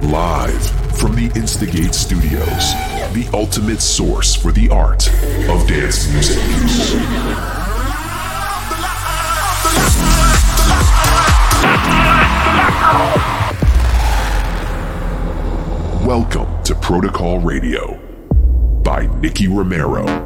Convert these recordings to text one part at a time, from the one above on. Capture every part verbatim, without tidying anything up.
Live from the Instigate Studios, the ultimate source for the art of dance music. Welcome to Protocol Radio by Nicky Romero.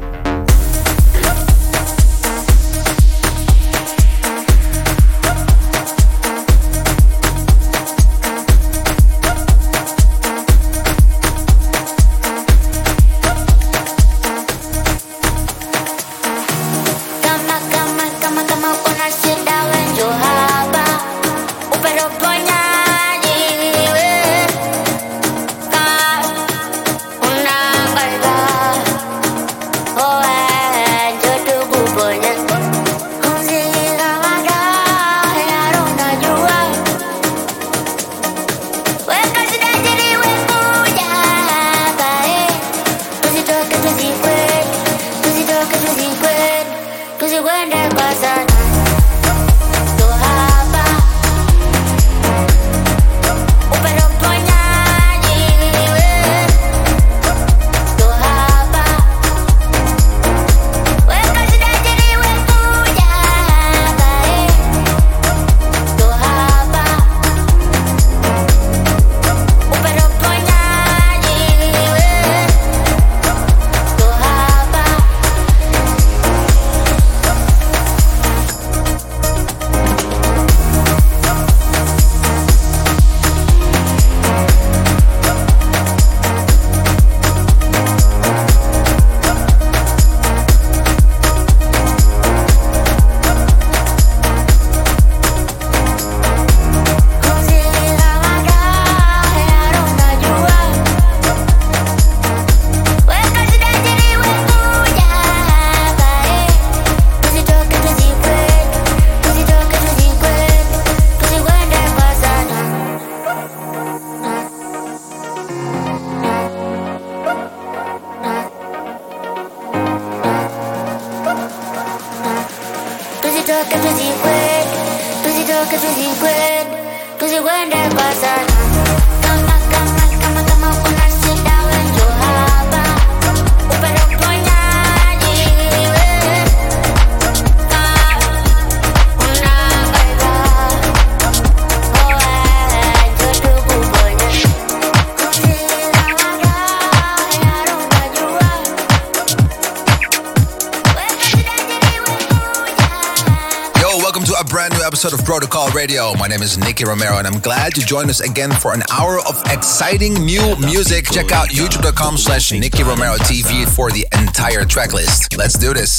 Of Protocol Radio. My name is Nicky Romero and I'm glad you joined us again for an hour of exciting new music. Check out youtube.com slash Nicky Romero TV for the entire track list. Let's do this.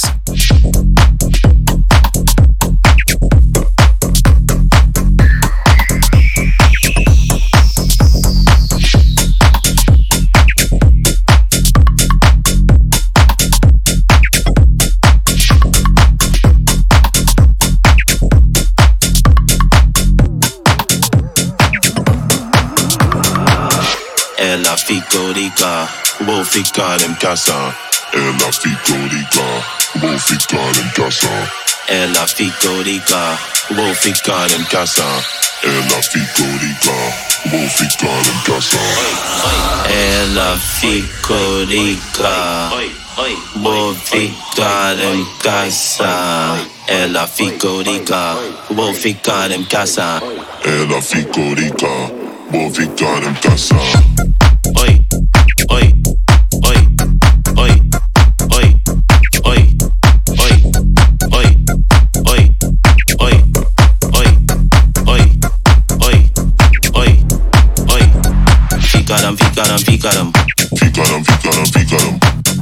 La fico rica, voy a ficar en casa. La fico rica, voy a ficar en casa. La fico rica, voy a ficar en casa. La fico rica, voy a ficar en casa. La fico rica, voy a ficar en casa. La fico rica, voy a ficar en casa. La fico rica, voy a ficar en casa. Oi, oi, oi, oi, oi, oi, oi, oi, oi, oi, oi, oi, oi, oi, oi. Ficaram, ficaram, ficaram. Ficaram, ficaram, ficaram.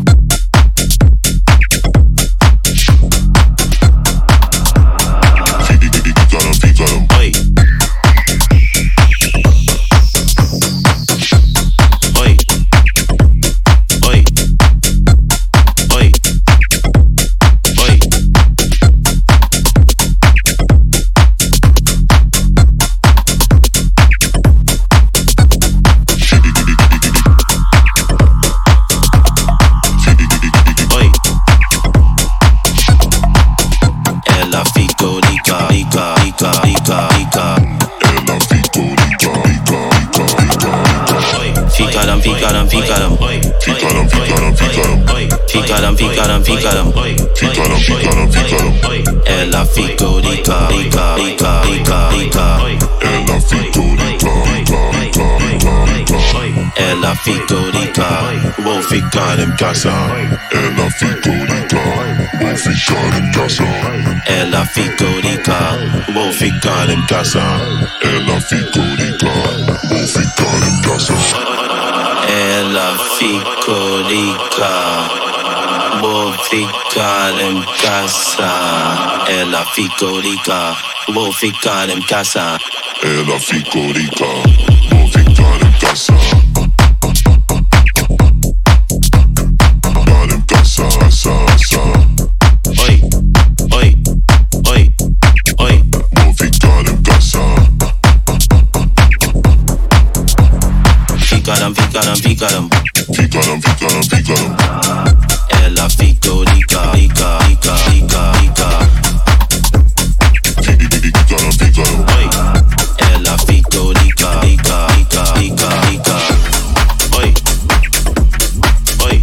Ficaram, ficaram. Oi. ficaram, ficaram, ficaram, ficaram, ficaram, ficaram, ficaram, ficaram, ficaram, ficaram, ficaram. Ela ficou rica, rica, rica, rica, rica. Ela ficou rica, rica, rica, rica. Ela ficou rica, vou ficar em casa. Ela ficou rica, vou ficar em casa. Ela ficou rica, vou ficar em casa. Ela ficou rica, vou ficar em casa. Ela ficou rica, vou ficar em casa. Ela ficou rica, vou ficar em casa. Ela ficou rica, vou ficar em casa. Ficar em casa, casa, casa. Oi, oi, oi, oi. Vou ficar em casa. Ficaram, ficaram, ficaram. Ficaram, ficaram, ficaram. Ela ficou rica, rica, rica, rica, rica. Ficaram, ficaram. Oi. Ela ficou rica, rica, rica, rica, rica. Oi, oi.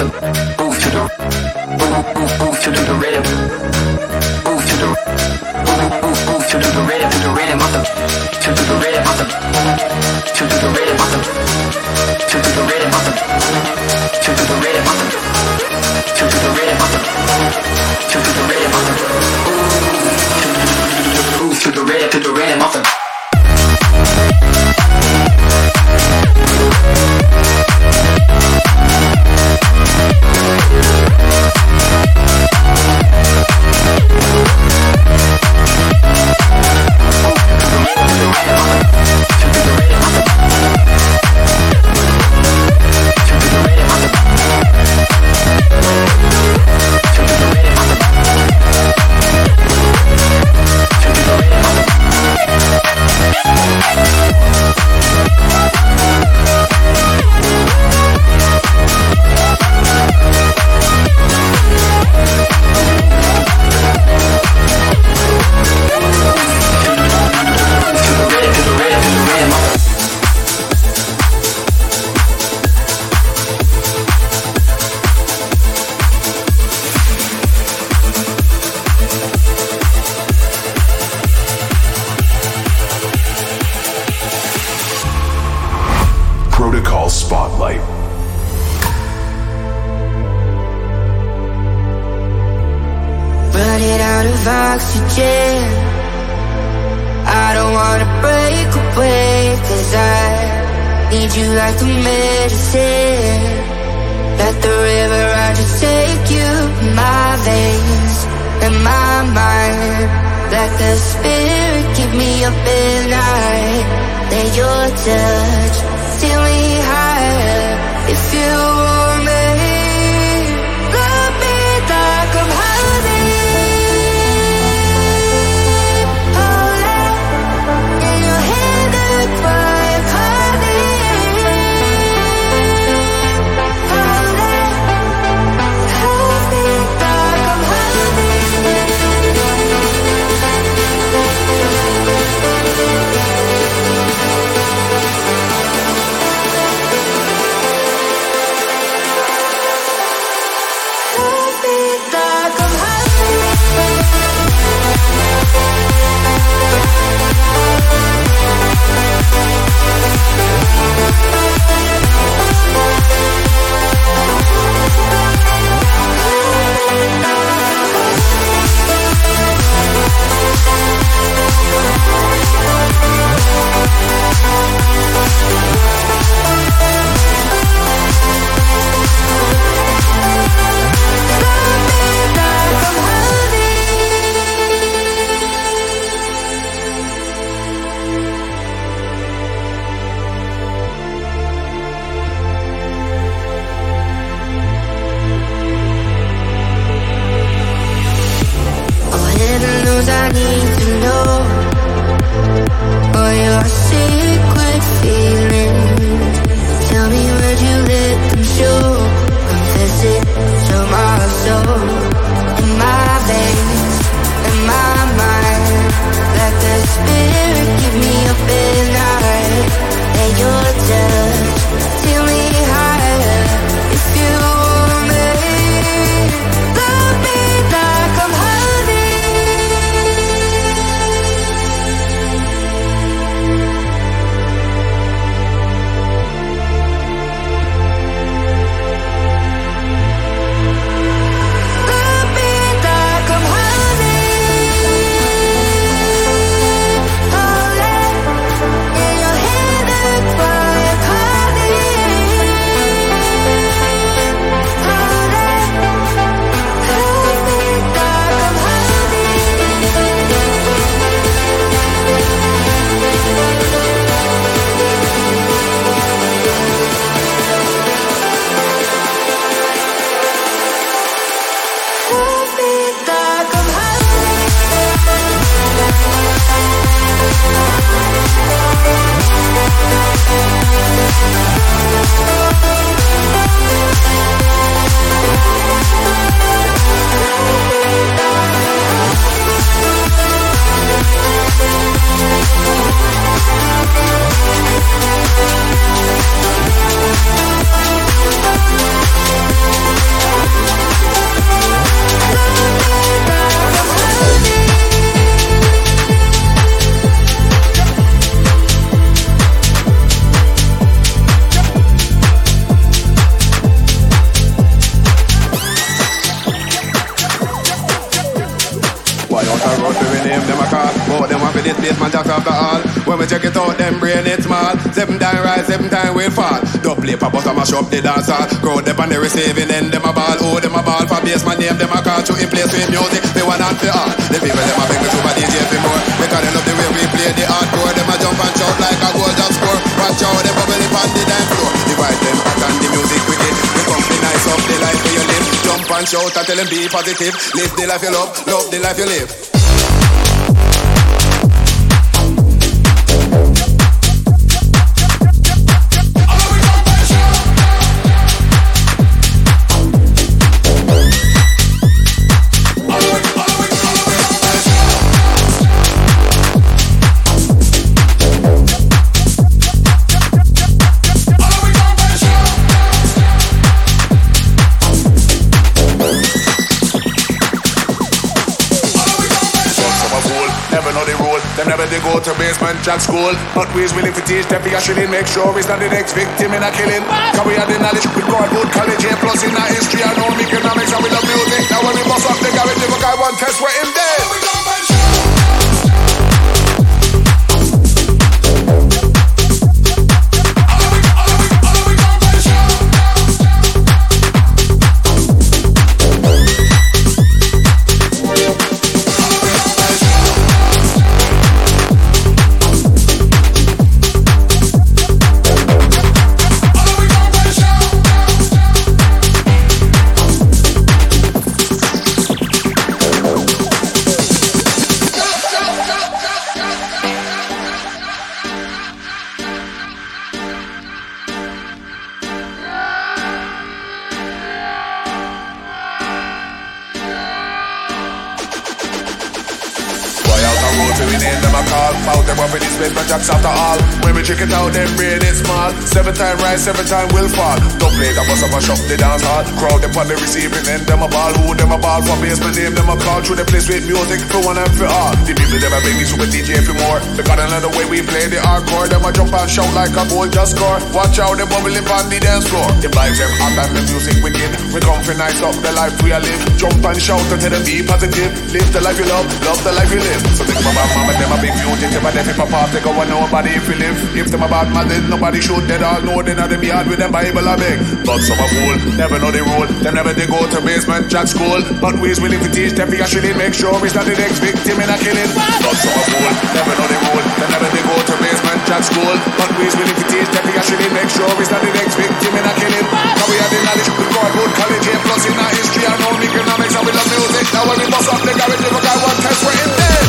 the move to the move move move to the rhythm. Move to the move move move to the rhythm to the rhythm of the to the rhythm of the to the rhythm of the to the rhythm of the to the rhythm of the to the rhythm of the to the rhythm of the move to the rhythm to the rhythm of the. Protocol Spotlight. Running out of oxygen, I don't wanna break away, 'cause I need you like the medicine. Like the river, I just take you in my veins and my mind. Like the spirit, keep me up at night. Let your touch steal me higher. If you want me, love me like I'm holding. I need to know all your secret feelings. Tell me, where'd you let them show? Confess it to my soul. In my veins, in my mind. Like the spirit, keep me up at night. And your touch, steal me higher. If you want me, love me like I'm holding. me check it out, them brain it's small. Seven time rise, seven time will fall. Double play for bus, I mash up the dance hall. Crowd them on the receiving end, them a ball. Oh, them a ball for bass, my name, them a call. To in place with music, they want and for all. The people, them a beg me super D J for more. Because they love the way we play the hardcore. Them a jump and shout like a goal just score. Watch out, them bubbling on the dance floor. Divide them back and the music wicked. We come be nice up the life where you live. Jump and shout and tell them be positive. Live the life you love, love the life you live. They go to basement jack school, but we's willing to teach them. We actually make sure he's not the next victim in a killing. Cause we have the knowledge with Godwood College, A plus in our history and home economics, and we love music. Now when we bust up the garage, the guy one test where him dead. Jacks after all. When we check it out, them brain is small. Seven time rise, seven time will fall. Don't play that bus up and shop the dance hall. Crowd them on the receiving end, them a ball. Who them a ball for basement name, them a call. Through the place with music for one and for all. The people them a bring me super D J for more. Because another way we play the hardcore. Them a jump and shout like a goal just score. Watch out, them bubbling on the dance floor. The vibes them hot and the music wicked. We come for nice up the life we a live. Jump and shout and tell them be positive. Live the life you love, love the life you live. So think about mama, them a big fugitive. And if a party go on nobody if we live. If them about mad, then nobody should. They all know they not them yard with them Bible a beg. But some a fool, never know the rule. Them never they go to basement jack school. But we's willing to teach them. We actually make sure we's not the next victim in a killing. But some a fool, never know the rule. Them never they go to basement jack school. But we's willing to teach them. We actually make sure we's not the next victim in a killing. Now we have the knowledge with Godwood College, A plus in our history and home economics, and we love music. Now when we bust up the garage, the guy one test where him dead.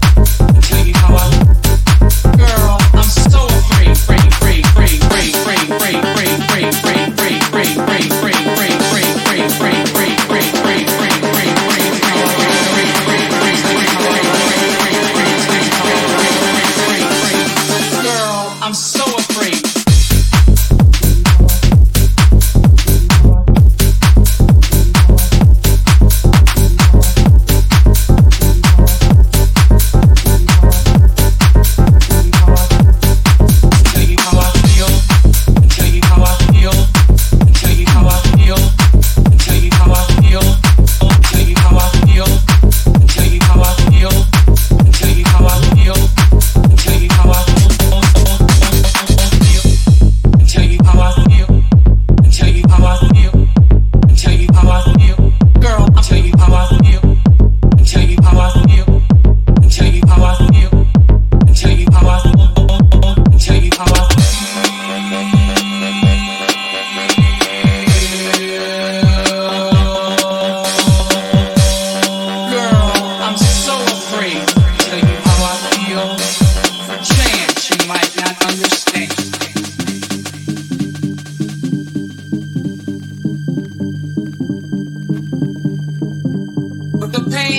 Free, free, free, free, free.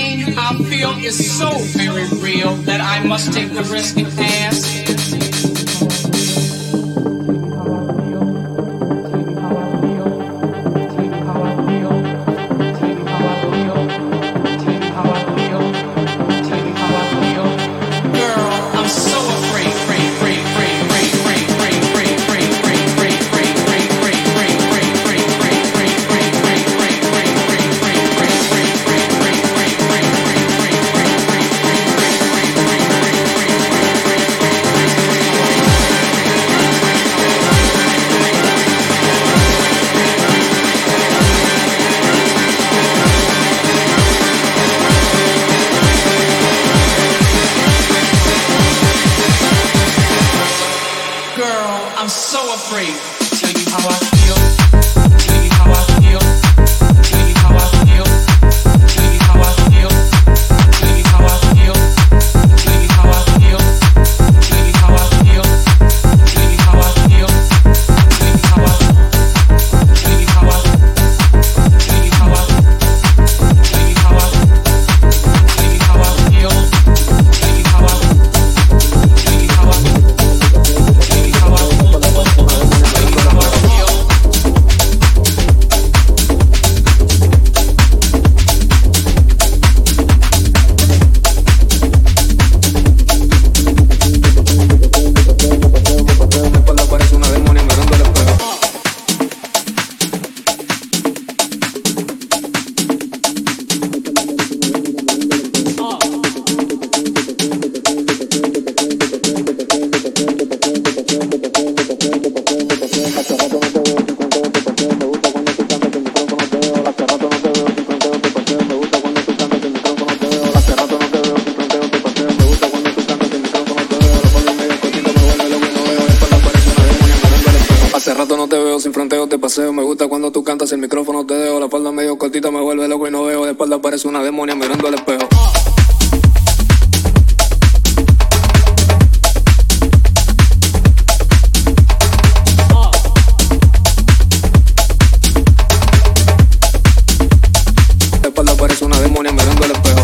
pain I feel is so very real that I must take the risk and pass. Me gusta cuando tú cantas, el micrófono te dejo. La espalda medio cortita me vuelve loco y no veo. De espalda parece una demonia mirando al espejo. De espalda parece una demonia mirando al espejo.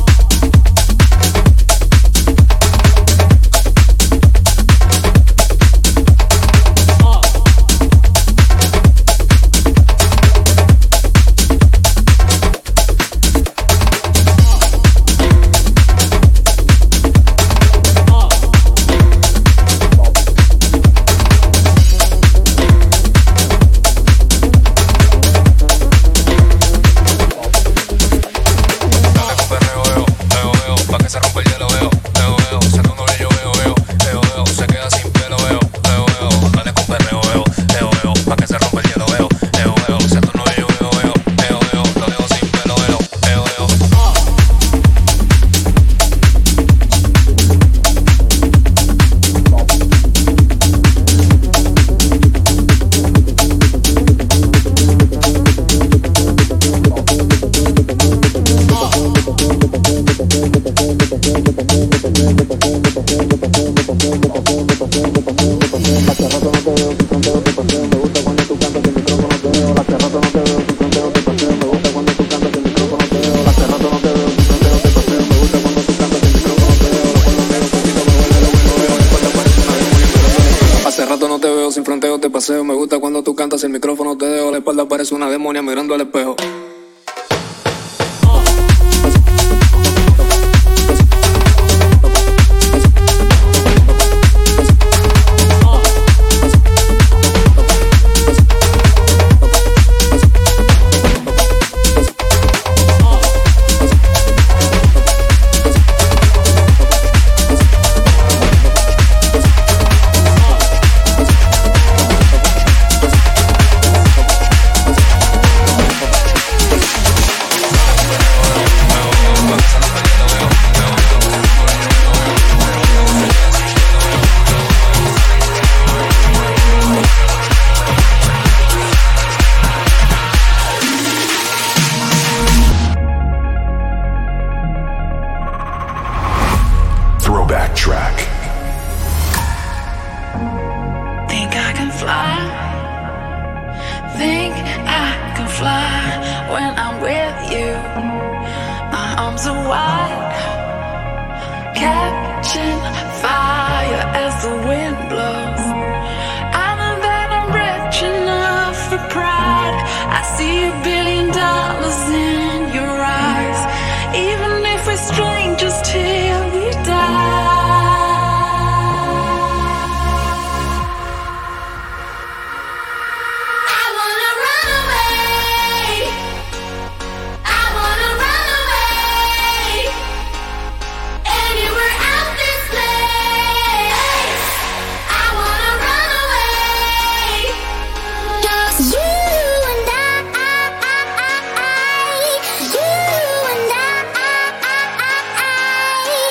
Me gusta cuando tú cantas, el micrófono te dejo. La espalda parece una demonia mirando al espejo. Think I can fly when I'm with you. My arms are wide, catching fire as the wind blows. I know that I'm rich enough for pride. I see a billion dollars in your eyes, even if we're strangers till we die. You and I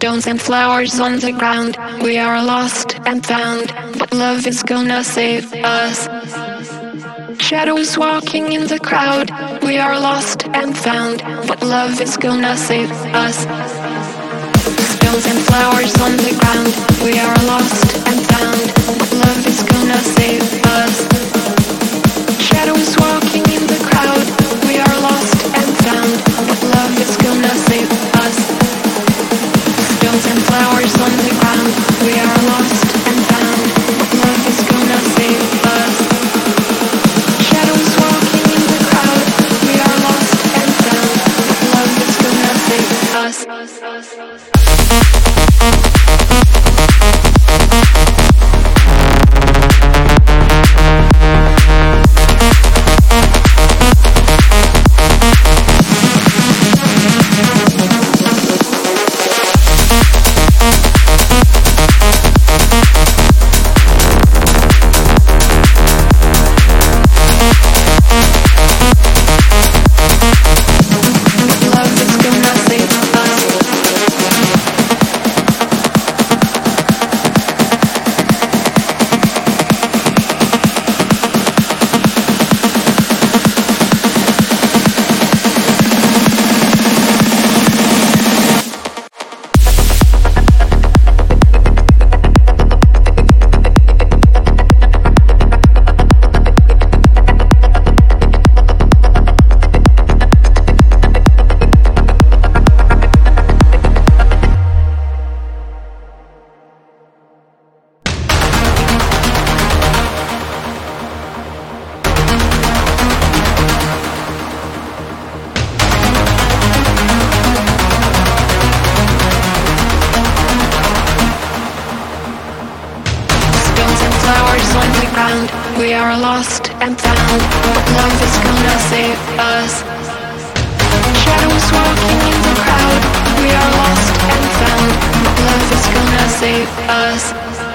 Stones and flowers on the ground. We are lost and found, but love is gonna save us. Shadows walking in the crowd. We are lost and found, but love is gonna save us. Stones and flowers on the ground. We are lost and found, but love is gonna save us. Shadows walking in the crowd. We are lost and found, but love is gonna save us. Stones and flowers on the ground. We are lost and found, but love is gonna save us. Shadows walking in the crowd. We are lost and found, but love is gonna save us. We are lost and found, but love is gonna save us. Shadows walking in the crowd. We are lost and found, but love is gonna save us.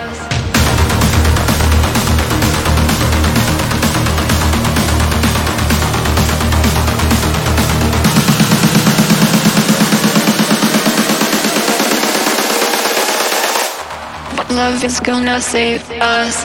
But love is gonna save us.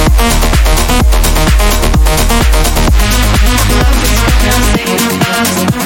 Love is gonna save us.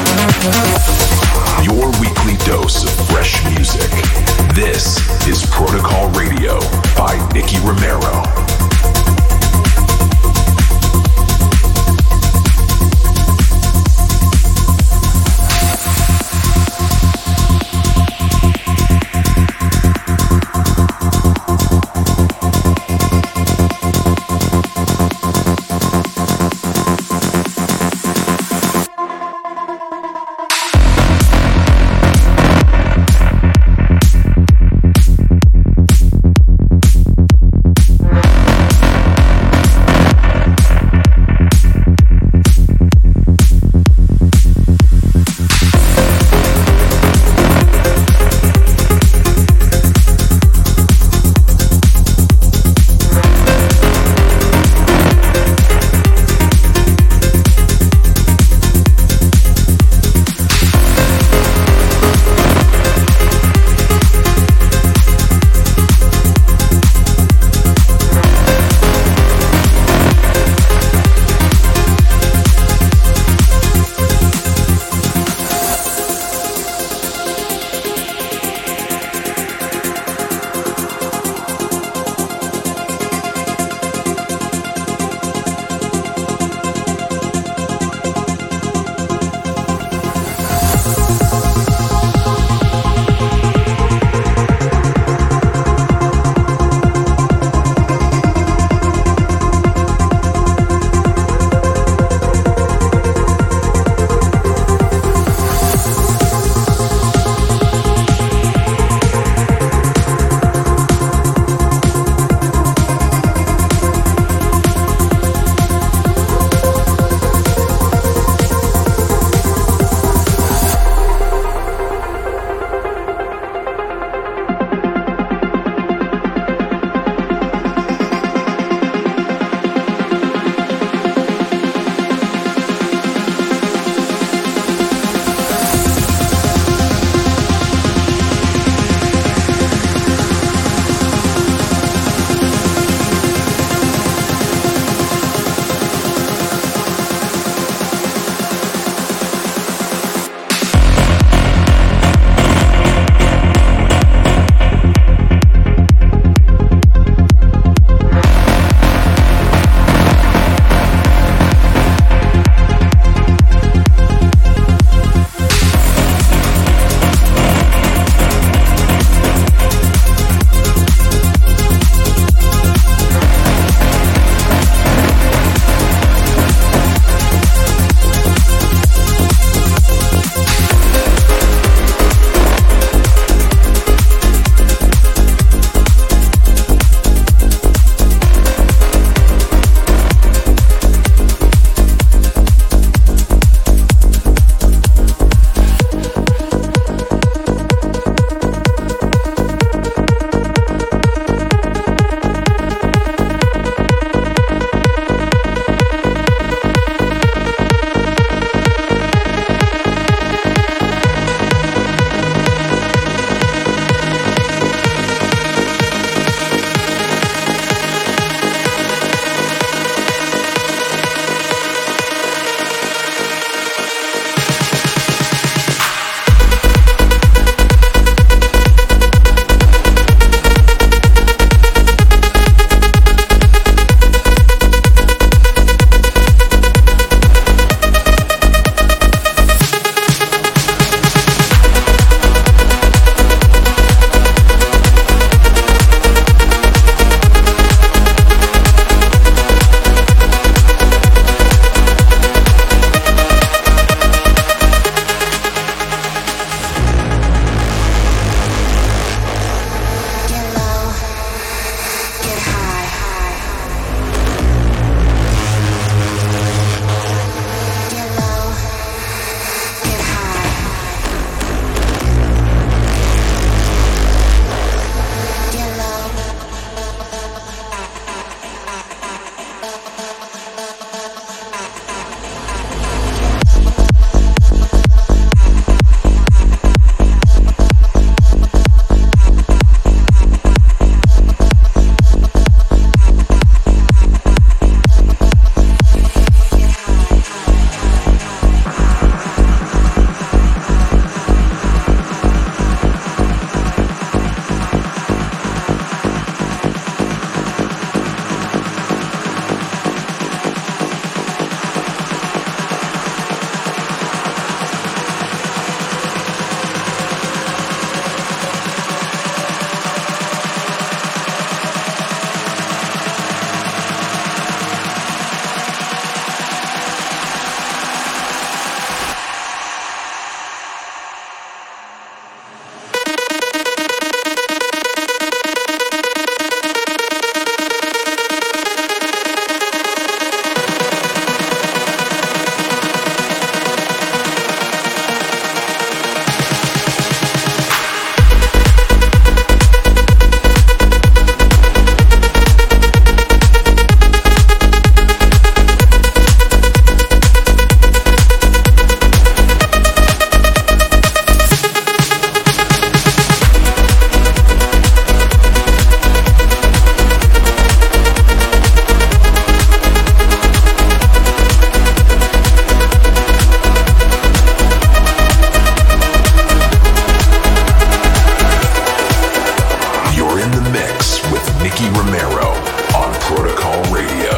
Nicky Romero on Protocol Radio.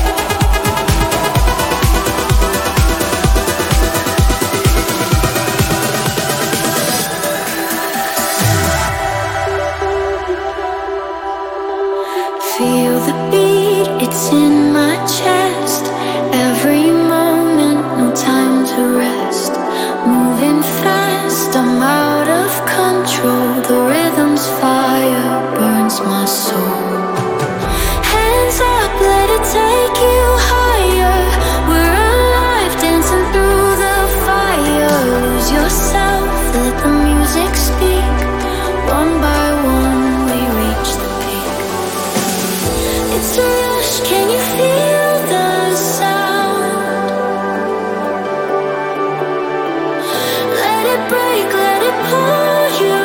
Feel the beat, it's in my chest. Every moment, no time to rest. Moving fast, I'm out of control. The rhythm's fire burns my soul. Hands up, let it take you higher. We're alive, dancing through the fire. Lose yourself, let the music speak. One by one, we reach the peak. It's a rush, can you feel the sound? Let it break, let it pull you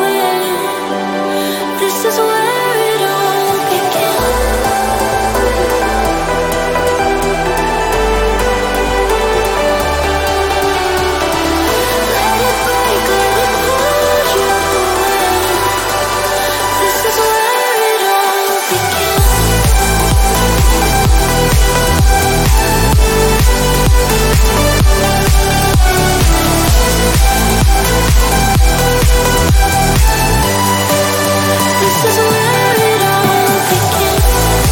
in. This is where it all begins. Let it break, let it pull you in. This is where it all begins. This is where it all begins.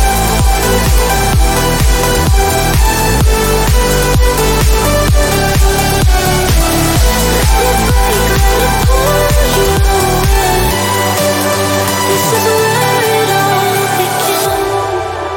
Let it break, let it pull you in. This is where it all begins.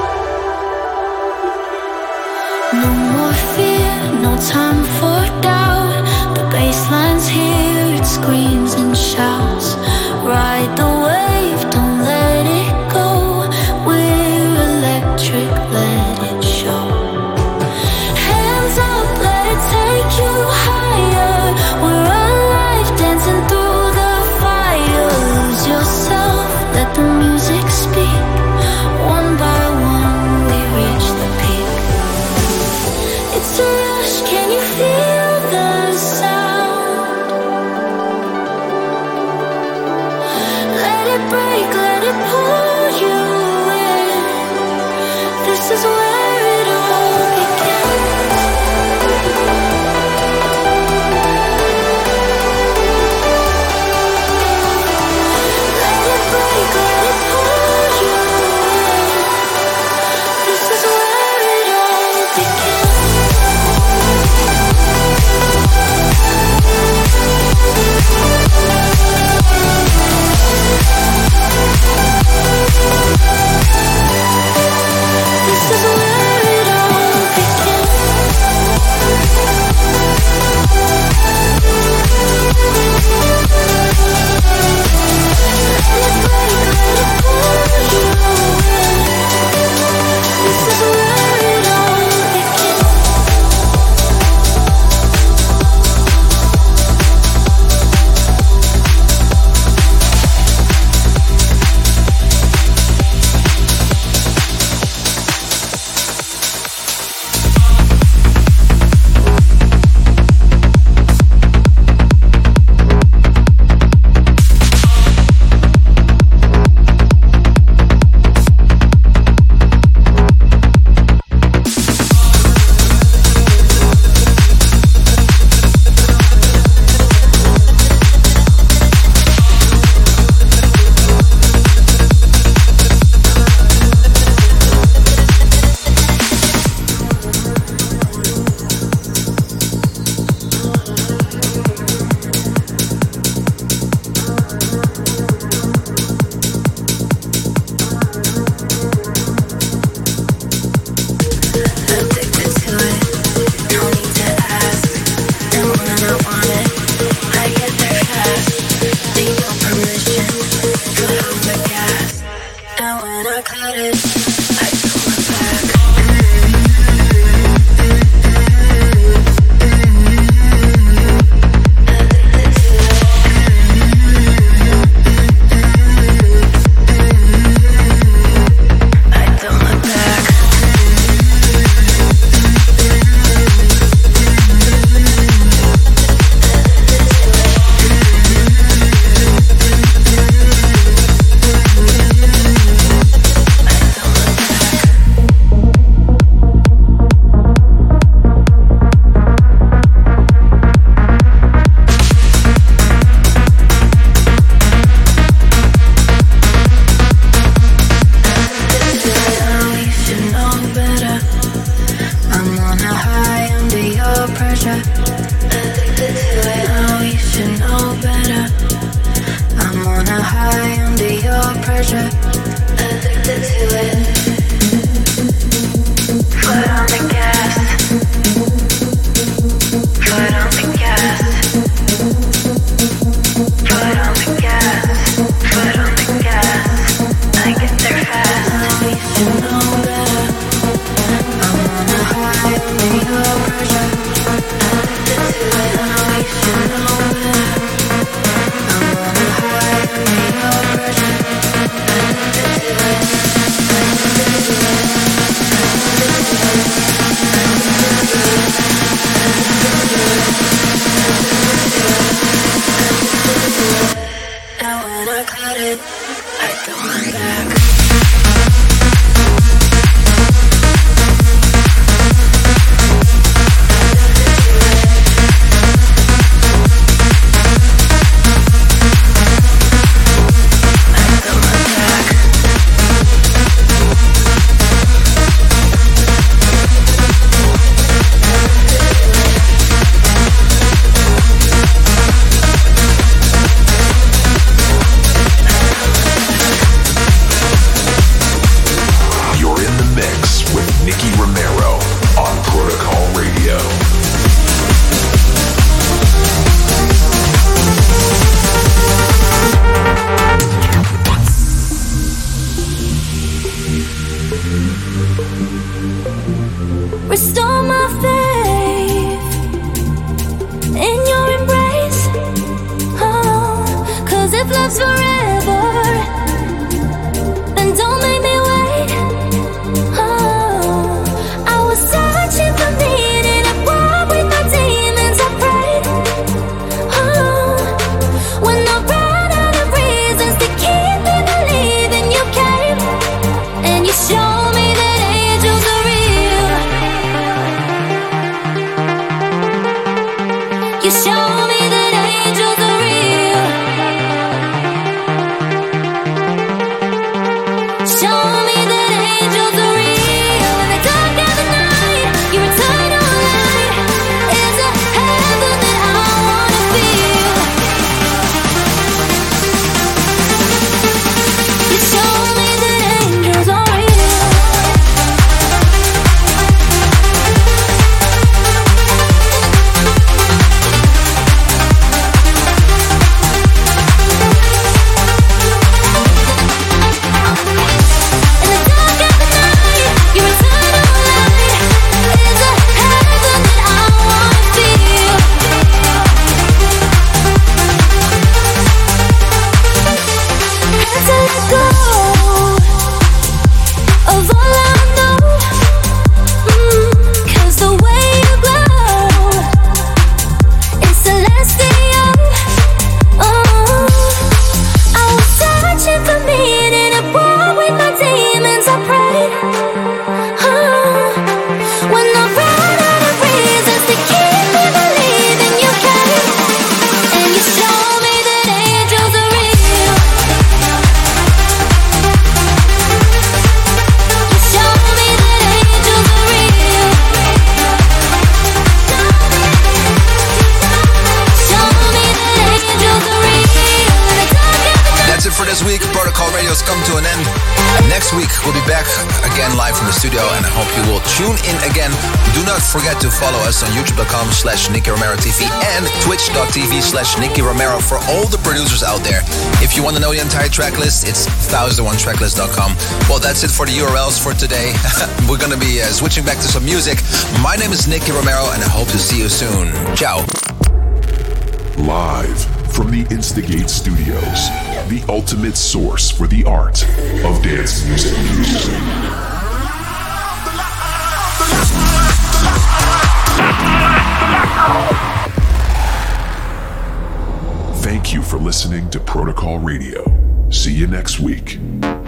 No more fear, no time for doubt. The bassline's here, it screams and shouts. Ride the wave, don't let it go. We're electric, let it show. Hands up, let it take you higher. We're alive, dancing through the fire. Lose yourself, let the music speak. One by one, we reach the peak. It's a rush, can you feel the sound? Let it break, let it pull you in. This is where it all begins. Let it break, let it pull you in. This is where it all begins. This is where it all begins. Let it break, let it pull you in. This is where it all begins. pressure, addicted to it. Foot on the gas, foot on the gas, foot on the gas, foot on the gas. I get there fast. We should know better. I'm on a high, no pressure, addicted to it. We should know better. I'm on a high, no pressure, addicted to it. Now when I cut it, I don't look back. Restore my faith in your embrace. Oh, 'cause if love's forever, then don't make me wait. Oh, I was searching for meaning and war with my demons. I prayed. Oh, when I ran out of reasons to keep me believing, you came and you showed me that angels are real. You show me that angels are real. Show me that angels are real. In the dark of the night, your eternal light is a heaven that I wanna feel. You show me that angels are real. Come to an end. Next week we'll be back again live from the studio, and I hope you will tune in again. Do not forget to follow us on youtube.com slash Nicky Romero TV and twitch.tv slash Nicky Romero for all the producers out there. If you want to know the entire track list, it's one thousand one tracklist dot com. Well, that's it for the U R Ls for today. We're going to be uh, switching back to some music. My name is Nicky Romero, and I hope to see you soon. Ciao. Live from the Instigate Studios, the ultimate source for the art of dance music. Thank you for listening to Protocol Radio. See you next week.